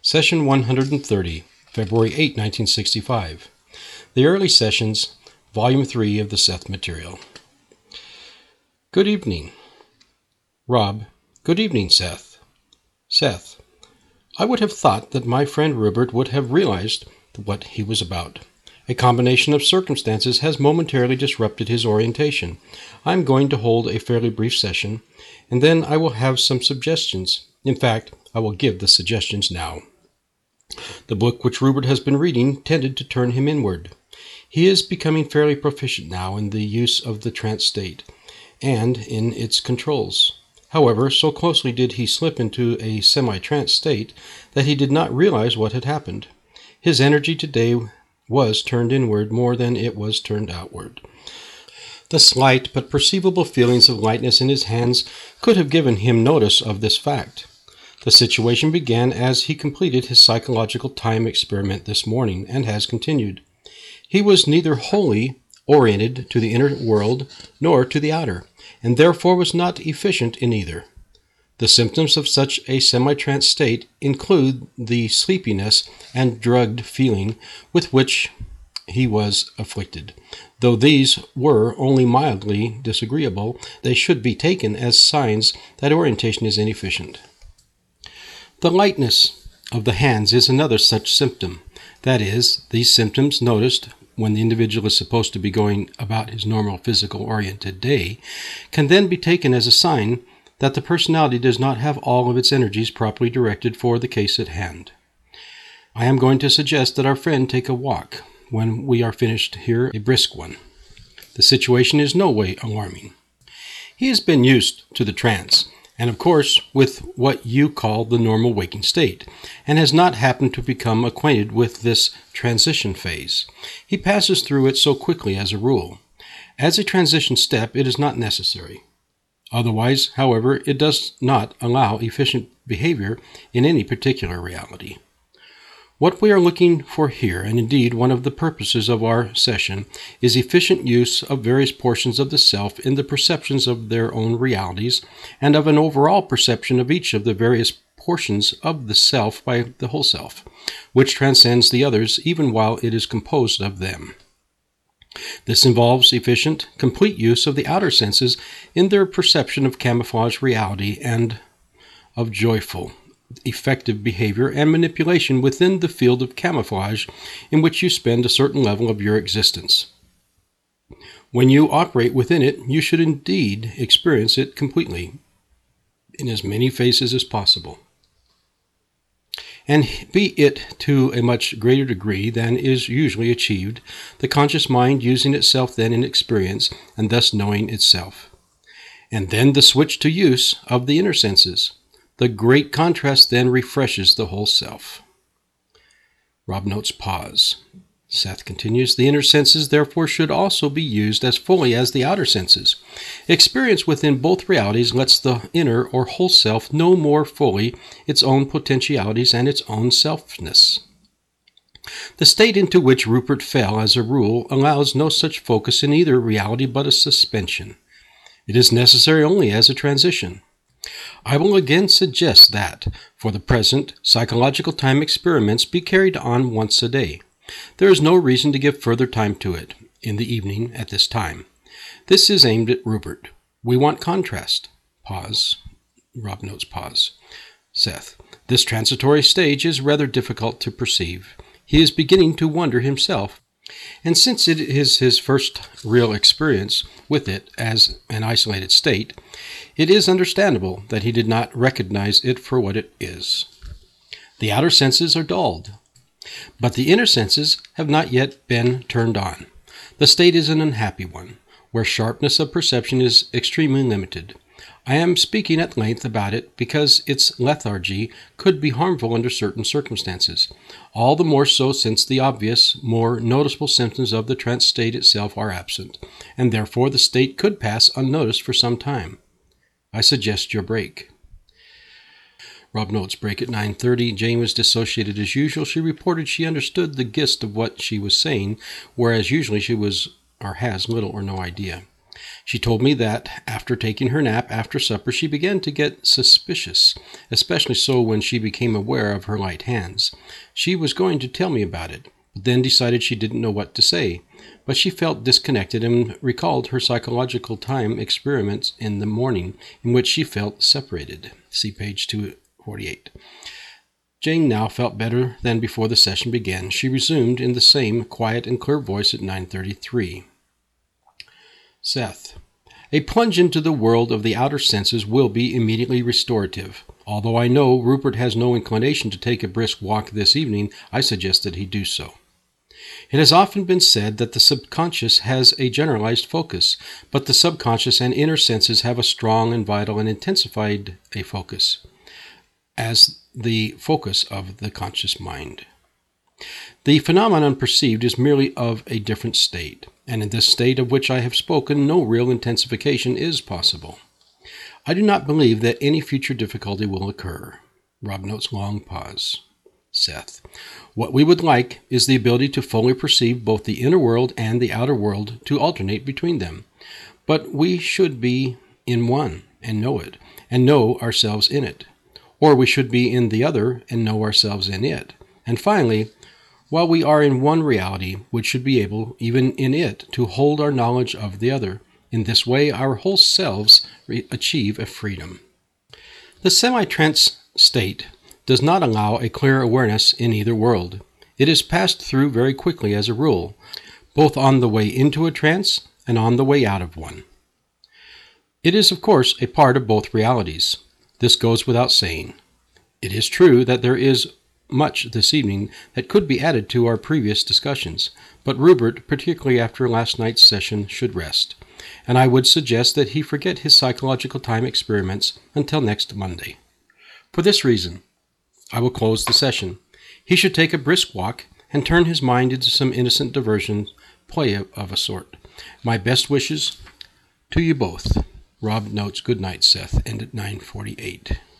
Session 130, February 8, 1965. The Early Sessions, Volume 3 of the Seth material. Good evening. Rob. Good evening, Seth. Seth. I would have thought that my friend Rupert would have realized what he was about. A combination of circumstances has momentarily disrupted his orientation. I am going to hold a fairly brief session, and then I will have some suggestions. In fact, I will give the suggestions now. The book which Rupert has been reading tended to turn him inward. He is becoming fairly proficient now in the use of the trance state, and in its controls. However, so closely did he slip into a semi-trance state that he did not realize what had happened. His energy today was turned inward more than it was turned outward. The slight but perceivable feelings of lightness in his hands could have given him notice of this fact. The situation began as he completed his psychological time experiment this morning, and has continued. He was neither wholly oriented to the inner world nor to the outer, and therefore was not efficient in either. The symptoms of such a semi-trance state include the sleepiness and drugged feeling with which he was afflicted. Though these were only mildly disagreeable, they should be taken as signs that orientation is inefficient. The lightness of the hands is another such symptom. That is, these symptoms noticed when the individual is supposed to be going about his normal physical-oriented day, can then be taken as a sign that the personality does not have all of its energies properly directed for the case at hand. I am going to suggest that our friend take a walk. When we are finished here, a brisk one. The situation is no way alarming. He has been used to the trance, and of course with what you call the normal waking state, and has not happened to become acquainted with this transition phase. He passes through it so quickly as a rule. As a transition step, it is not necessary. Otherwise, however, it does not allow efficient behavior in any particular reality. What we are looking for here, and indeed one of the purposes of our session, is efficient use of various portions of the self in the perceptions of their own realities, and of an overall perception of each of the various portions of the self by the whole self, which transcends the others even while it is composed of them. This involves efficient, complete use of the outer senses in their perception of camouflage reality and of joyful, effective behavior and manipulation within the field of camouflage in which you spend a certain level of your existence. When you operate within it, you should indeed experience it completely, in as many phases as possible, and be it to a much greater degree than is usually achieved, the conscious mind using itself then in experience, and thus knowing itself. And then the switch to use of the inner senses. The great contrast then refreshes the whole self. Rob notes pause. Seth continues, the inner senses therefore should also be used as fully as the outer senses. Experience within both realities lets the inner or whole self know more fully its own potentialities and its own selfness. The state into which Rupert fell, as a rule, allows no such focus in either reality but a suspension. It is necessary only as a transition. I will again suggest that, for the present, psychological time experiments be carried on once a day. There is no reason to give further time to it, in the evening at this time. This is aimed at Rupert. We want contrast. Pause. Rob notes pause. Seth. This transitory stage is rather difficult to perceive. He is beginning to wonder himself. And since it is his first real experience with it as an isolated state, it is understandable that he did not recognize it for what it is. The outer senses are dulled, but the inner senses have not yet been turned on. The state is an unhappy one, where sharpness of perception is extremely limited. I am speaking at length about it because its lethargy could be harmful under certain circumstances, all the more so since the obvious, more noticeable symptoms of the trance state itself are absent, and therefore the state could pass unnoticed for some time. I suggest your break. Rob notes break at 9:30. Jane was dissociated as usual. She reported she understood the gist of what she was saying, whereas usually she was or has little or no idea. She told me that, after taking her nap after supper, she began to get suspicious, especially so when she became aware of her light hands. She was going to tell me about it, but then decided she didn't know what to say. But she felt disconnected and recalled her psychological time experiments in the morning, in which she felt separated. See page 248. Jane now felt better than before the session began. She resumed in the same quiet and clear voice at 9:33. Seth. A plunge into the world of the outer senses will be immediately restorative. Although I know Rupert has no inclination to take a brisk walk this evening, I suggest that he do so. It has often been said that the subconscious has a generalized focus, but the subconscious and inner senses have a strong and vital and intensified a focus, as the focus of the conscious mind. The phenomenon perceived is merely of a different state, and in this state of which I have spoken, no real intensification is possible. I do not believe that any future difficulty will occur. Rob notes long pause. Seth. What we would like is the ability to fully perceive both the inner world and the outer world, to alternate between them. But we should be in one and know it, and know ourselves in it. Or we should be in the other and know ourselves in it. And finally, while we are in one reality, we should be able, even in it, to hold our knowledge of the other. In this way, our whole selves achieve a freedom. The semi-trance state does not allow a clear awareness in either world. It is passed through very quickly as a rule, both on the way into a trance and on the way out of one. It is, of course, a part of both realities. This goes without saying. It is true that there is much this evening that could be added to our previous discussions, but Rupert, particularly after last night's session, should rest, and I would suggest that he forget his psychological time experiments until next Monday. For this reason, I will close the session. He should take a brisk walk and turn his mind into some innocent diversion, play of a sort. My best wishes to you both. Rob notes, good night, Seth, and at 9:48.